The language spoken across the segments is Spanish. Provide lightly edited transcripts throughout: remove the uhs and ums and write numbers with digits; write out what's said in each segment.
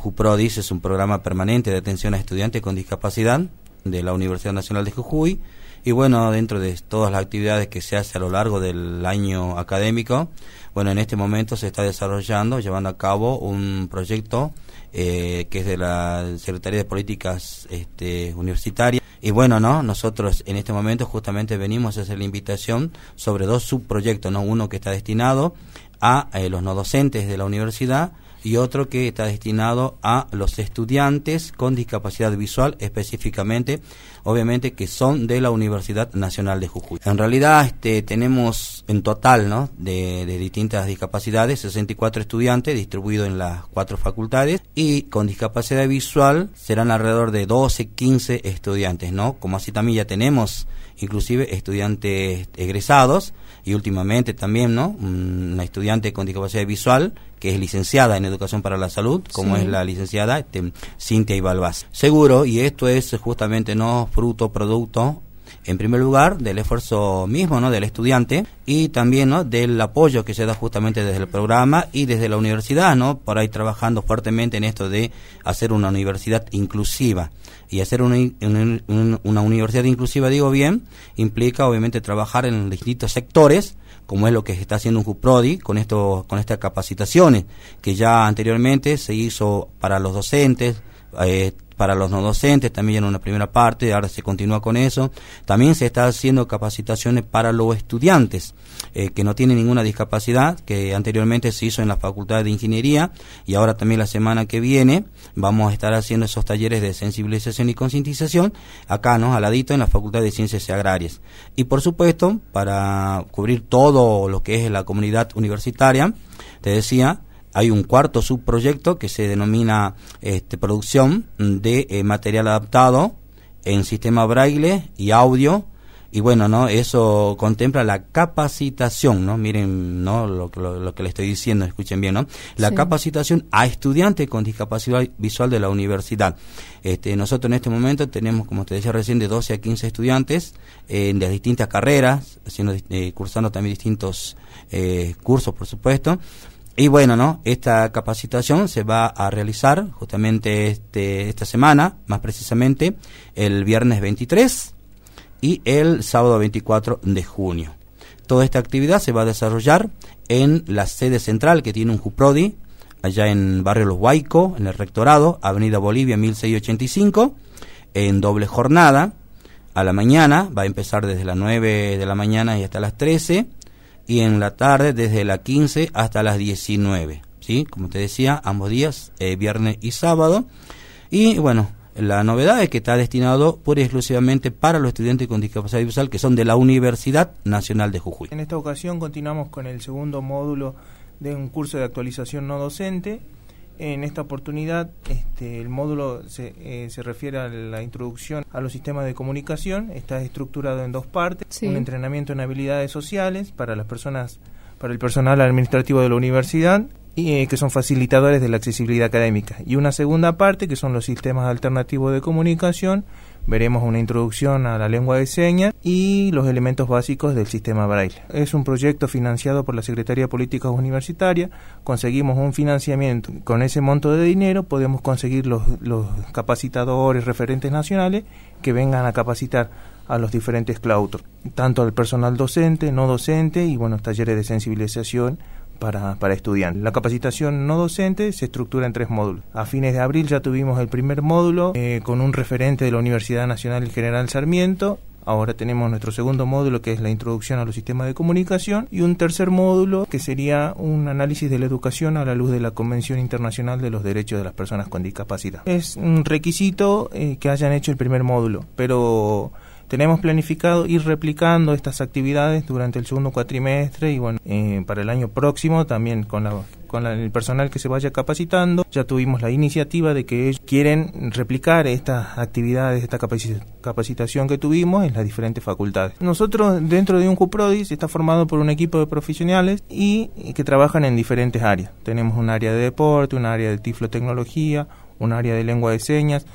JUPRODIS es un programa permanente de atención a estudiantes con discapacidad de la Universidad Nacional de Jujuy. Y bueno, dentro de todas las actividades que se hace a lo largo del año académico, bueno, en este momento se está desarrollando, llevando a cabo un proyecto que es de la Secretaría de Políticas Universitarias. Y bueno, nosotros en este momento justamente venimos a hacer la invitación sobre 2 subproyectos, uno que está destinado a los no docentes de la universidad y otro que está destinado a los estudiantes con discapacidad visual, específicamente, obviamente, que son de la Universidad Nacional de Jujuy. En realidad tenemos en total, de distintas discapacidades, 64 estudiantes distribuidos en las 4 facultades, y con discapacidad visual serán alrededor de 12, 15 estudiantes, como así también ya tenemos inclusive estudiantes egresados, y últimamente también, una estudiante con discapacidad visual que es licenciada en Educación para la Salud, como es la licenciada Cintia Ibalbás. Seguro, y esto es justamente producto, en primer lugar, del esfuerzo mismo, del estudiante, y también, del apoyo que se da justamente desde el programa y desde la universidad, por ahí trabajando fuertemente en esto de hacer una universidad inclusiva. Y hacer una universidad inclusiva, digo bien, implica obviamente trabajar en distintos sectores, como es lo que está haciendo un JUPRODI con estas capacitaciones que ya anteriormente se hizo para los docentes, para los no docentes también en una primera parte, ahora se continúa con eso. También se está haciendo capacitaciones para los estudiantes que no tienen ninguna discapacidad, que anteriormente se hizo en la Facultad de Ingeniería, y ahora también la semana que viene vamos a estar haciendo esos talleres de sensibilización y concientización acá, al ladito, en la Facultad de Ciencias Agrarias. Y por supuesto, para cubrir todo lo que es la comunidad universitaria, te decía, hay un cuarto subproyecto que se denomina producción de material adaptado en sistema braille y audio. Y bueno, eso contempla la capacitación, miren, lo que le estoy diciendo, escuchen bien, la capacitación a estudiantes con discapacidad visual de la universidad. Nosotros en este momento tenemos, como te decía recién, de 12 a 15 estudiantes de distintas carreras, cursando también distintos cursos, por supuesto. Y bueno, esta capacitación se va a realizar justamente esta semana, más precisamente el viernes 23 y el sábado 24 de junio. Toda esta actividad se va a desarrollar en la sede central que tiene un JUPRODI, allá en Barrio Los Huayco, en el Rectorado, Avenida Bolivia 1685, en doble jornada. A la mañana, va a empezar desde las 9 de la mañana y hasta las 13, y en la tarde desde las 15 hasta las 19, ¿sí? Como te decía, ambos días, viernes y sábado. Y bueno, la novedad es que está destinado pura y exclusivamente para los estudiantes con discapacidad visual que son de la Universidad Nacional de Jujuy. En esta ocasión continuamos con el segundo módulo de un curso de actualización no docente. En esta oportunidad el módulo se refiere a la introducción a los sistemas de comunicación. Está estructurado en 2 partes, un entrenamiento en habilidades sociales para las personas, para el personal administrativo de la universidad, y que son facilitadores de la accesibilidad académica, y una segunda parte que son los sistemas alternativos de comunicación. Veremos una introducción a la lengua de señas y los elementos básicos del sistema braille. Es un proyecto financiado por la Secretaría de Políticas Universitarias. Conseguimos un financiamiento. Con ese monto de dinero podemos conseguir los capacitadores, referentes nacionales que vengan a capacitar a los diferentes claustros, tanto al personal docente, no docente y talleres de sensibilización para estudiantes. La capacitación no docente se estructura en 3 módulos. A fines de abril ya tuvimos el primer módulo con un referente de la Universidad Nacional General Sarmiento. Ahora tenemos nuestro segundo módulo, que es la introducción a los sistemas de comunicación, y un tercer módulo que sería un análisis de la educación a la luz de la Convención Internacional de los Derechos de las Personas con Discapacidad. Es un requisito que hayan hecho el primer módulo, pero tenemos planificado ir replicando estas actividades durante el segundo cuatrimestre y para el año próximo también con el personal que se vaya capacitando. Ya tuvimos la iniciativa de que ellos quieren replicar estas actividades, esta capacitación que tuvimos en las diferentes facultades. Nosotros, dentro de un JUPRODI, está formado por un equipo de profesionales y que trabajan en diferentes áreas. Tenemos un área de deporte, un área de tiflotecnología, un área de lengua de señas,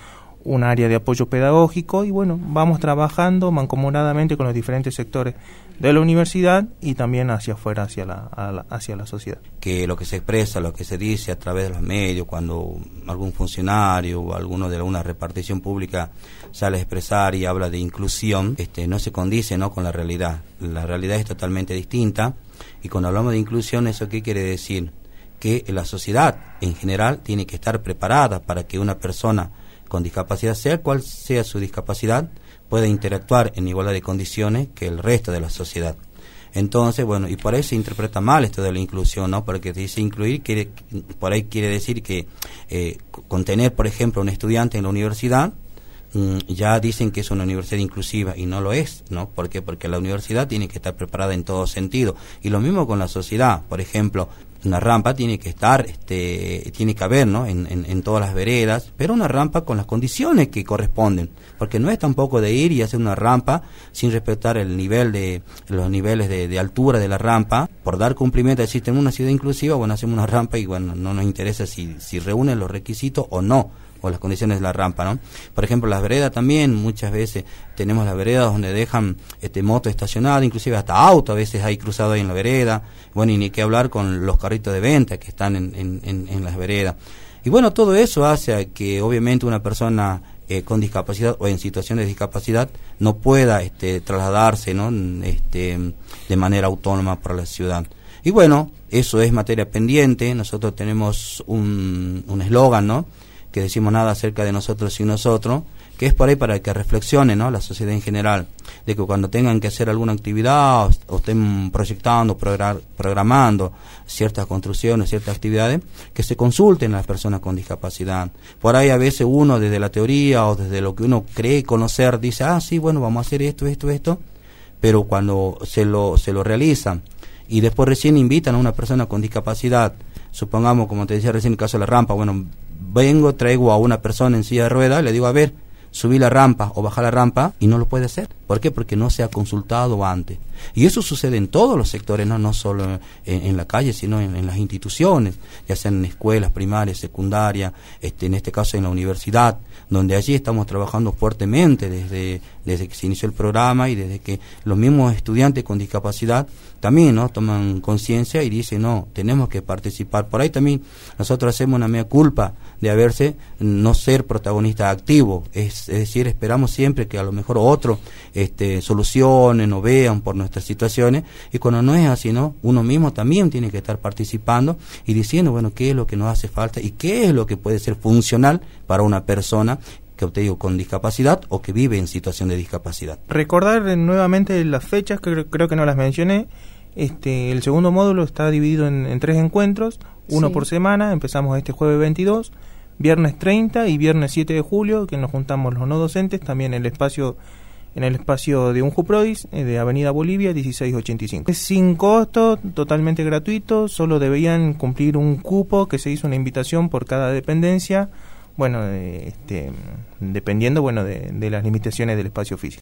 un área de apoyo pedagógico y bueno, vamos trabajando mancomunadamente con los diferentes sectores de la universidad y también hacia afuera, hacia la sociedad. Que lo que se expresa, lo que se dice a través de los medios, cuando algún funcionario o alguno de alguna repartición pública sale a expresar y habla de inclusión, no se condice, ¿no?, con la realidad. La realidad es totalmente distinta y cuando hablamos de inclusión, ¿eso qué quiere decir? Que la sociedad en general tiene que estar preparada para que una persona con discapacidad, sea cual sea su discapacidad, pueda interactuar en igualdad de condiciones que el resto de la sociedad. Entonces, bueno, y por ahí se interpreta mal esto de la inclusión, ¿no? Porque dice incluir, por ahí quiere decir que contener, por ejemplo, un estudiante en la universidad, ya dicen que es una universidad inclusiva y no lo es, ¿no? ¿Por qué? Porque la universidad tiene que estar preparada en todo sentido. Y lo mismo con la sociedad, por ejemplo, una rampa tiene que estar, tiene que haber, ¿no?, en todas las veredas, pero una rampa con las condiciones que corresponden, porque no es tampoco de ir y hacer una rampa sin respetar los niveles de altura de la rampa, por dar cumplimiento, decir, tenemos una ciudad inclusiva, bueno, hacemos una rampa y bueno, no nos interesa si reúnen los requisitos o no, o las condiciones de la rampa, ¿no? Por ejemplo, las veredas también, muchas veces tenemos las veredas donde dejan moto estacionada, inclusive hasta auto a veces hay cruzado ahí en la vereda, bueno, y ni qué hablar con los carritos de venta que están en las veredas. Y bueno, todo eso hace a que obviamente una persona con discapacidad o en situación de discapacidad no pueda trasladarse, ¿no?, de manera autónoma por la ciudad. Y bueno, eso es materia pendiente. Nosotros tenemos un eslogan, ¿no?, que decimos nada acerca de nosotros sin nosotros, que es por ahí para que reflexione, ¿no?, la sociedad en general, de que cuando tengan que hacer alguna actividad o estén proyectando, programando ciertas construcciones, ciertas actividades, que se consulten a las personas con discapacidad. Por ahí a veces uno desde la teoría o desde lo que uno cree conocer dice, sí, bueno, vamos a hacer esto, pero cuando se lo realizan y después recién invitan a una persona con discapacidad, supongamos, como te decía recién en el caso de la rampa, bueno, traigo a una persona en silla de ruedas, le digo, a ver, subí la rampa o bajar la rampa, y no lo puede hacer. ¿Por qué? Porque no se ha consultado antes. Y eso sucede en todos los sectores, no solo en la calle, sino en las instituciones, ya sean en escuelas primarias, secundarias, en este caso en la universidad, donde allí estamos trabajando fuertemente desde que se inició el programa y desde que los mismos estudiantes con discapacidad también, ¿no?, toman conciencia y dicen, no, tenemos que participar. Por ahí también nosotros hacemos una mea culpa de no ser protagonista activo, es decir, esperamos siempre que a lo mejor otros solucionen o vean por nuestras situaciones, y cuando no es así, ¿no?, uno mismo también tiene que estar participando y diciendo, bueno, qué es lo que nos hace falta y qué es lo que puede ser funcional para una persona que te digo con discapacidad o que vive en situación de discapacidad. Recordar nuevamente las fechas, que creo que no las mencioné. El segundo módulo está dividido en 3 encuentros, uno por semana. Empezamos este jueves 22, viernes 30 y viernes 7 de julio, que nos juntamos los no docentes, también en el espacio de UNJUPRODIS, de Avenida Bolivia 1685. Es sin costo, totalmente gratuito, solo debían cumplir un cupo que se hizo una invitación por cada dependencia, bueno, dependiendo, bueno, de las limitaciones del espacio físico.